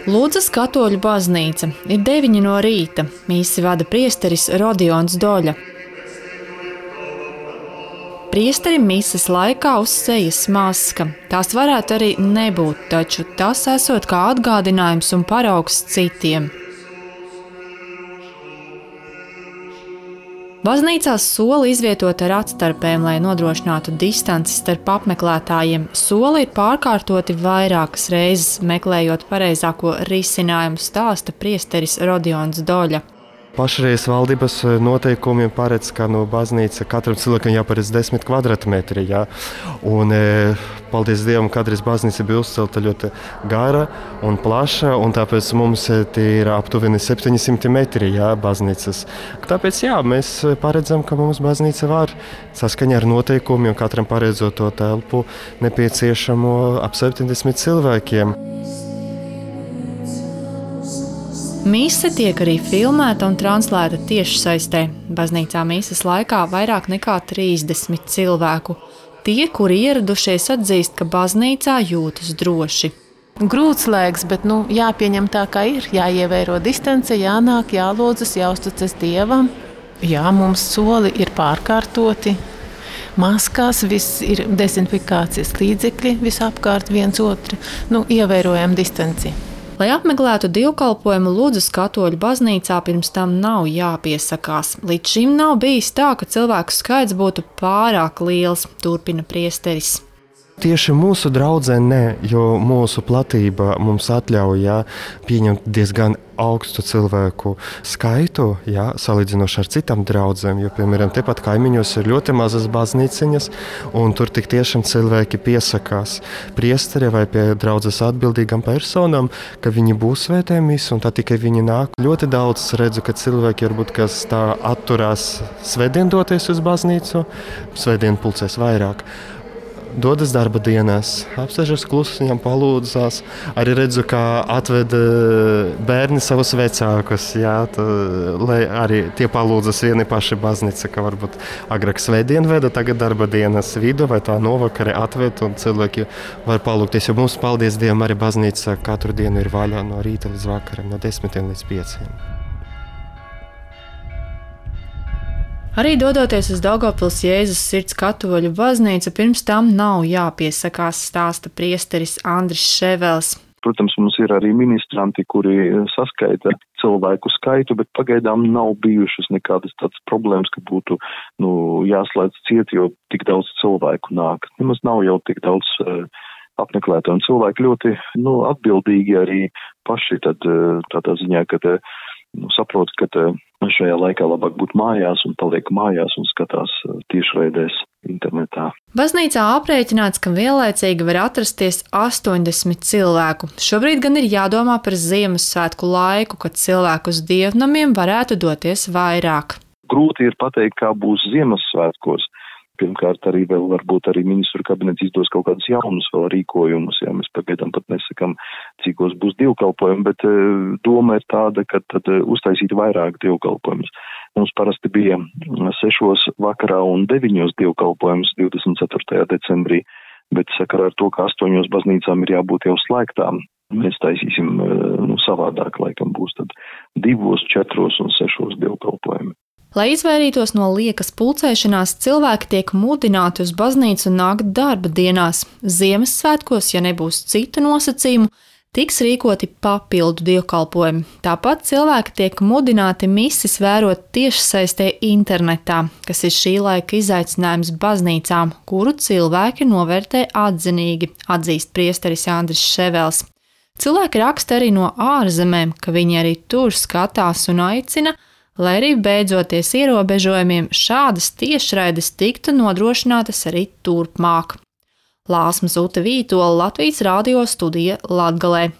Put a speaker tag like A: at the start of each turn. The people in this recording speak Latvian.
A: Ludzas katoļu baznīca ir 9 no rīta. Mīsi vada priesteris Rodions Doļa. Priesterim mīses laikā uz sejas maska. Tās varētu arī nebūt, taču tas esot kā atgādinājums un paraugs citiem. Baznīcās soli izvietota ar atstarpēm, lai nodrošinātu distanci starp apmeklētājiem. Soli ir pārkārtoti vairākas reizes, meklējot pareizāko risinājumu, stāsta priesteris Rodions Doļa.
B: Pašreiz valdības noteikumiem paredz, ka baznīca katram cilvēkam jāparedz 10 kvadrātmetri. Ja? Un, paldies Dievam, kādreiz baznīca bija uzcelta ļoti gara un plaša, un tāpēc mums ir aptuveni 700 metri baznīcas. Tāpēc mēs paredzam, ka mums baznīca var saskaņā ar noteikumiem, katram paredzot to telpu nepieciešamo ap 70 cilvēkiem.
A: Mise tiek arī filmēta un translēta tiešsaistē. Baznīcā mises laikā vairāk nekā 30 cilvēku. Tie, kuri ieradušies, atzīst, ka baznīcā jūtas droši.
C: Grūtslēgs, bet jāpieņem tā, kā ir. Jāievēro distance, jānāk, jālūdzas, jāuzticas Dievam. Jā, mums soli ir pārkārtoti. Maskās viss ir dezinfikācijas līdzekļi, visapkārt viens otru. Ievērojam distanci.
A: Lai apmeklētu dievkalpojumu Ludzas katoļu baznīcā, pirms tam nav jāpiesakās. Līdz šim nav bijis tā, ka cilvēku skaits būtu pārāk liels, turpina priesteris.
B: Tieši mūsu draudzē nē, jo mūsu platība mums atļauj pieņemt diezgan augstu cilvēku skaitu, salīdzinoši ar citām draudzēm, jo, piemēram, tepat kaimiņos ir ļoti mazas baznīciņas, un tur tik tiešām cilvēki piesakās priesteri vai pie draudzes atbildīgām personām, ka viņi būs svētē mise, un tā tikai viņi nāk. Ļoti daudz redzu, ka cilvēki varbūt, kas tā atturās svētdien doties uz baznīcu, svētdien pulcēs vairāk. Dodas darba dienās, apsēžas klusiņām, palūdzās. Arī redzu, kā atved bērni savus vecākus, lai arī tie palūdzas vieni paši baznīca, ka varbūt agrāk svētdien veda, tagad darba dienas vidu vai tā novakare atved un cilvēki var palūgties. Jo mums, paldies Dievam, arī baznīca katru dienu ir vaļā no rīta līdz vakaram, no 10 līdz 5.
A: Arī dodoties uz Daugavpils Jēzus Sirds katoļu baznīcu, pirms tam nav jāpiesakās, stāsta priesteris Andris Ševels.
D: Protams, mums ir arī ministranti, kuri saskaita cilvēku skaitu, bet pagaidām nav bijušas nekādas tādas problēmas, ka būtu jāslēdz ciet, jo tik daudz cilvēku nāk. Nemaz nav jau tik daudz apmeklētāju, un cilvēki ļoti atbildīgi arī paši tādā ziņā, ka saprot, ka šajā laikā labāk būt mājās un paliek mājās un skatās tiešraidēs internetā.
A: Baznīcā aprēķināts, ka vienlaicīgi var atrasties 80 cilvēku. Šobrīd gan ir jādomā par Ziemassvētku laiku, kad cilvēku uz dievnamiem varētu doties vairāk.
D: Grūti ir pateikt, kā būs Ziemassvētkos. Pirmkārt, arī vēl varbūt arī ministru kabinets izdos kaut kādus jaunus vēl rīkojumus, mēs pagaidām pat nesakam, cikos būs dievkalpojumi, bet doma ir tāda, ka tad uztaisīt vairāk dievkalpojumus. Mums parasti bija 6 vakarā un 9 dievkalpojums 24. decembrī, bet sakarā ar to, ka 8 baznīcām ir jābūt jau slēgtām, mēs taisīsim savādāk, laikam būs tad 2, 4 un 6 dievkalpojumi.
A: Lai izvairītos no liekas pulcēšanās, cilvēki tiek mudināti uz baznīcu nākt darba dienās. Ziemassvētkos, ja nebūs citu nosacījumu, tiks rīkoti papildu dievkalpojumi. Tāpat cilvēki tiek mudināti mises vērot tiešsaistē internetā, kas ir šī laika izaicinājums baznīcām, kuru cilvēki novērtē atzinīgi, atzīst priesteris Andris Ševels. Cilvēki raksta arī no ārzemēm, ka viņi arī tur skatās un aicina, lai arī beidzoties ierobežojumiem, šādas tiešraides tiktu nodrošinātas arī turpmāk. Lāsma Zute Vītola, Latvijas radio studija Latgalē.